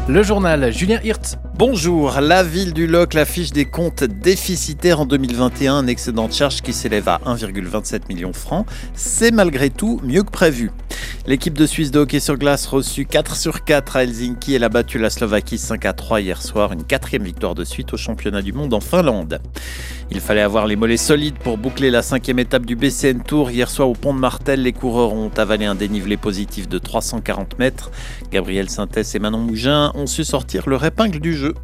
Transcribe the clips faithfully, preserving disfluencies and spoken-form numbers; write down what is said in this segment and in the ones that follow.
Le journal Julien Hirt. Bonjour, la ville du Locle affiche des comptes déficitaires en deux mille vingt et un, un excédent de charge qui s'élève à un virgule vingt-sept million de francs. C'est malgré tout mieux que prévu. L'équipe de Suisse de hockey sur glace reçut quatre sur quatre à Helsinki. Elle a battu la Slovaquie cinq à trois hier soir, une quatrième victoire de suite au championnat du monde en Finlande. Il fallait avoir les mollets solides pour boucler la cinquième étape du B C N Tour. Hier soir au pont de Martel, les coureurs ont avalé un dénivelé positif de trois cent quarante mètres. Gabriel Sintès et Manon Mougin ont su sortir leur épingle du jeu.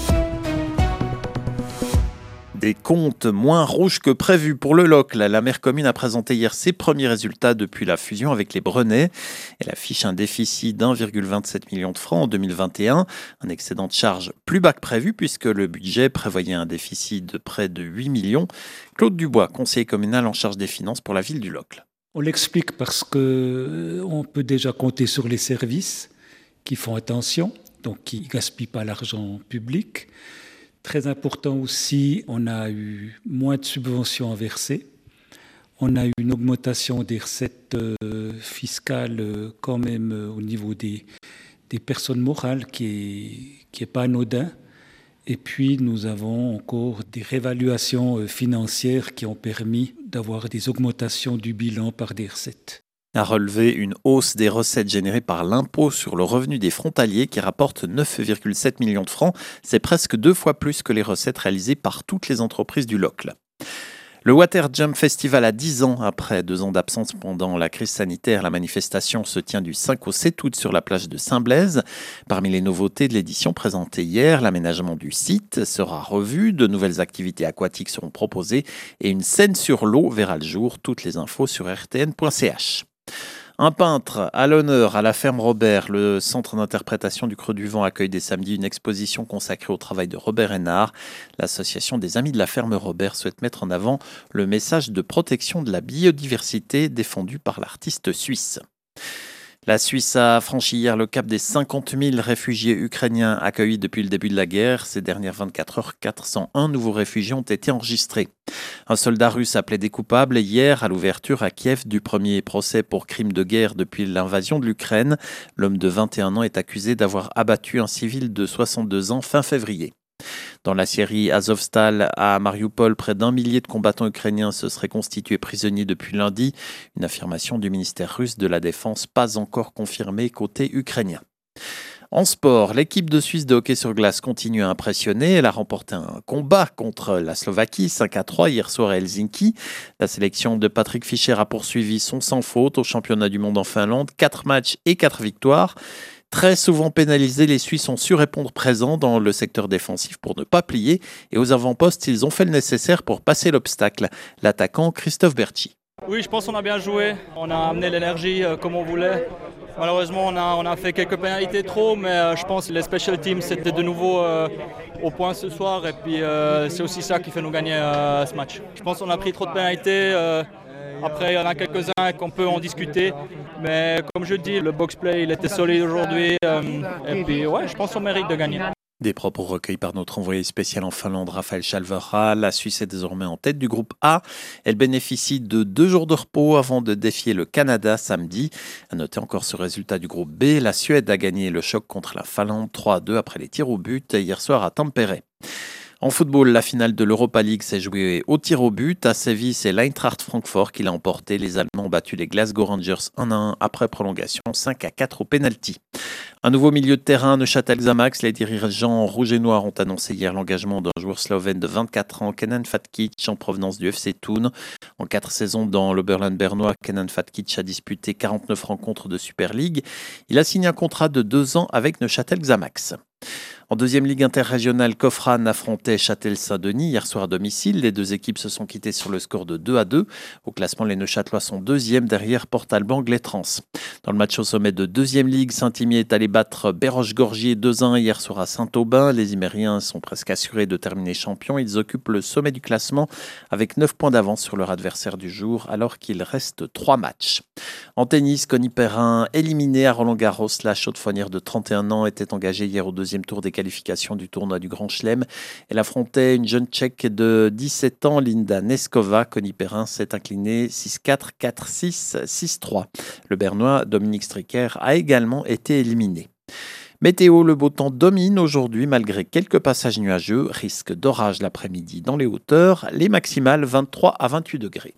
Des comptes moins rouges que prévu pour le Locle. La maire commune a présenté hier ses premiers résultats depuis la fusion avec les Brenets. Elle affiche un déficit d'un virgule vingt-sept million de francs en deux mille vingt et un, un excédent de charge plus bas que prévu puisque le budget prévoyait un déficit de près de huit millions. Claude Dubois, conseiller communal en charge des finances pour la ville du Locle. On l'explique parce qu'on peut déjà compter sur les services qui font attention, donc qui ne gaspillent pas l'argent public. Très important aussi, on a eu moins de subventions à verser. On a eu une augmentation des recettes euh, fiscales euh, quand même euh, au niveau des, des personnes morales qui est, qui est pas anodin. Et puis nous avons encore des réévaluations euh, financières qui ont permis d'avoir des augmentations du bilan par des recettes. A relevé une hausse des recettes générées par l'impôt sur le revenu des frontaliers qui rapporte neuf virgule sept millions de francs. C'est presque deux fois plus que les recettes réalisées par toutes les entreprises du Locle. Le Water Jump Festival a dix ans. Après deux ans d'absence pendant la crise sanitaire, la manifestation se tient du cinq au sept août sur la plage de Saint-Blaise. Parmi les nouveautés de l'édition présentée hier, l'aménagement du site sera revu, de nouvelles activités aquatiques seront proposées et une scène sur l'eau verra le jour. Toutes les infos sur r t n point c h. Un peintre à l'honneur à la ferme Robert. Le centre d'interprétation du Creux du Vent accueille dès samedi une exposition consacrée au travail de Robert Hénard. L'association des Amis de la ferme Robert souhaite mettre en avant le message de protection de la biodiversité défendu par l'artiste suisse. La Suisse a franchi hier le cap des cinquante mille réfugiés ukrainiens accueillis depuis le début de la guerre. Ces dernières vingt-quatre heures, quatre cent un nouveaux réfugiés ont été enregistrés. Un soldat russe a plaidé coupable hier à l'ouverture à Kiev du premier procès pour crime de guerre depuis l'invasion de l'Ukraine. L'homme de vingt et un ans est accusé d'avoir abattu un civil de soixante-deux ans fin février. Dans la Syrie, Azovstal à Mariupol, près d'un millier de combattants ukrainiens se seraient constitués prisonniers depuis lundi. Une affirmation du ministère russe de la Défense pas encore confirmée côté ukrainien. En sport, l'équipe de Suisse de hockey sur glace continue à impressionner. Elle a remporté un combat contre la Slovaquie, cinq à trois hier soir à Helsinki. La sélection de Patrick Fischer a poursuivi son sans faute au championnat du monde en Finlande. quatre matchs et quatre victoires. Très souvent pénalisés, les Suisses ont su répondre présents dans le secteur défensif pour ne pas plier. Et aux avant-postes, ils ont fait le nécessaire pour passer l'obstacle. L'attaquant Christophe Berchi. Oui, je pense qu'on a bien joué. On a amené l'énergie euh, comme on voulait. Malheureusement, on a, on a fait quelques pénalités trop, mais euh, je pense que les special teams, c'était de nouveau euh, au point ce soir. Et puis, euh, c'est aussi ça qui fait nous gagner euh, ce match. Je pense qu'on a pris trop de pénalités. Euh, Après, il y en a quelques-uns qu'on peut en discuter. Mais comme je dis, le box-play, il était solide aujourd'hui. Euh, et puis, ouais, je pense qu'on mérite de gagner. Des propos recueillis par notre envoyé spécial en Finlande, Raphaël Chalvera. La Suisse est désormais en tête du groupe A. Elle bénéficie de deux jours de repos avant de défier le Canada samedi. À noter encore ce résultat du groupe B. La Suède a gagné le choc contre la Finlande trois à deux après les tirs au but hier soir à Tampere. En football, la finale de l'Europa League s'est jouée au tir au but. À Séville, c'est l'Eintracht Francfort qui l'a emporté. Les Allemands ont battu les Glasgow Rangers un à un après prolongation, cinq à quatre au pénalty. Un nouveau milieu de terrain, Neuchâtel-Xamax. Les dirigeants rouges et noirs ont annoncé hier l'engagement d'un joueur slovène de vingt-quatre ans, Kenan Fatkic, en provenance du F C Thun. En quatre saisons dans l'Oberland bernois, Kenan Fatkic a disputé quarante-neuf rencontres de Super League. Il a signé un contrat de deux ans avec Neuchâtel-Xamax. En deuxième ligue interrégionale, Kofran affrontait Châtel-Saint-Denis hier soir à domicile. Les deux équipes se sont quittées sur le score de deux à deux. Au classement, les Neuchâtelois sont deuxième derrière Port-Alban, Glétrans. Dans le match au sommet de deuxième ligue, Saint-Imier est allé battre Béroche-Gorgier deux à un hier soir à Saint-Aubin. Les Imériens sont presque assurés de terminer champions. Ils occupent le sommet du classement avec neuf points d'avance sur leur adversaire du jour alors qu'il reste trois matchs. En tennis, Connie Perrin éliminé à Roland-Garros. La chaude-faunière de trente et un ans était engagée hier au deuxième tour des qualifications du tournoi du Grand Chelem. Elle affrontait une jeune Tchèque de dix-sept ans, Linda Neskova. Connie Perrin s'est inclinée six quatre, quatre six, six trois. Le Bernois Dominique Stricker a également été éliminé. Météo, le beau temps domine aujourd'hui malgré quelques passages nuageux, risque d'orage l'après-midi dans les hauteurs, les maximales vingt-trois à vingt-huit degrés.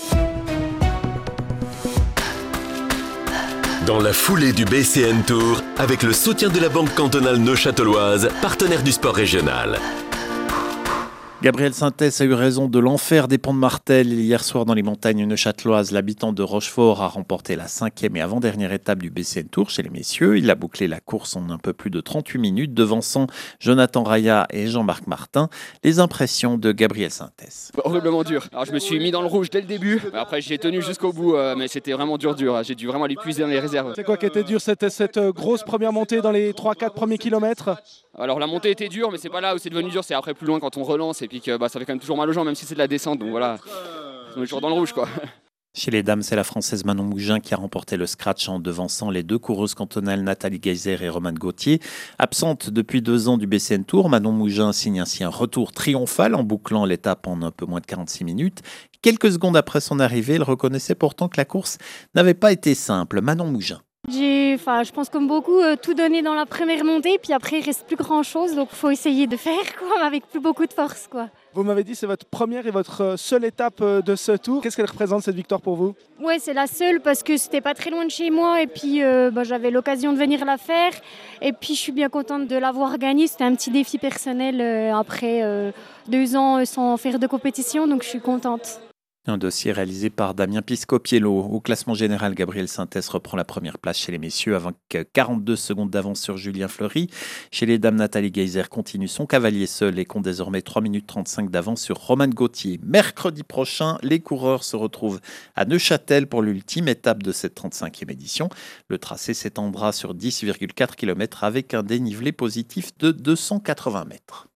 Dans la foulée du B C N Tour, avec le soutien de la Banque cantonale neuchâteloise, partenaire du sport régional. Gabriel Sintès a eu raison de l'enfer des ponts de Martel. Hier soir dans les montagnes neuchâteloises, l'habitant de Rochefort a remporté la cinquième et avant-dernière étape du B C N Tour chez les messieurs. Il a bouclé la course en un peu plus de trente-huit minutes, devançant Jonathan Raya et Jean-Marc Martin. Les impressions de Gabriel Sintès. Horriblement dur. Alors je me suis mis dans le rouge dès le début. Après j'ai tenu jusqu'au bout, euh, mais c'était vraiment dur dur. J'ai dû vraiment aller puiser dans les réserves. C'est quoi qui était dur? C'était cette grosse première montée dans les trois quatre premiers kilomètres? Alors la montée était dure, mais c'est pas là où c'est devenu dur, c'est après plus loin quand on relance et puis que bah, ça fait quand même toujours mal aux jambes, même si c'est de la descente. Donc voilà, on est toujours dans le rouge quoi. Chez les dames, c'est la Française Manon Mougin qui a remporté le scratch en devançant les deux coureuses cantonales Nathalie Geyser et Romane Gauthier. Absente depuis deux ans du B C N Tour, Manon Mougin signe ainsi un retour triomphal en bouclant l'étape en un peu moins de quarante-six minutes. Quelques secondes après son arrivée, elle reconnaissait pourtant que la course n'avait pas été simple. Manon Mougin. J'ai, enfin, je pense comme beaucoup, euh, tout donné dans la première montée, puis après il reste plus grand chose, donc il faut essayer de faire quoi, avec plus beaucoup de force quoi. Vous m'avez dit c'est votre première et votre seule étape de ce tour. Qu'est-ce qu'elle représente cette victoire pour vous? Ouais, c'est la seule parce que c'était pas très loin de chez moi et puis euh, bah, j'avais l'occasion de venir la faire et puis je suis bien contente de l'avoir gagnée. C'était un petit défi personnel euh, après euh, deux ans sans faire de compétition, donc je suis contente. Un dossier réalisé par Damien Piscopiello. Au classement général, Gabriel Sintès reprend la première place chez les messieurs avec quarante-deux secondes d'avance sur Julien Fleury. Chez les dames, Nathalie Geyser continue son cavalier seul et compte désormais trois minutes trente-cinq d'avance sur Romane Gauthier. Mercredi prochain, les coureurs se retrouvent à Neuchâtel pour l'ultime étape de cette trente-cinquième édition. Le tracé s'étendra sur dix virgule quatre kilomètres avec un dénivelé positif de deux cent quatre-vingts mètres.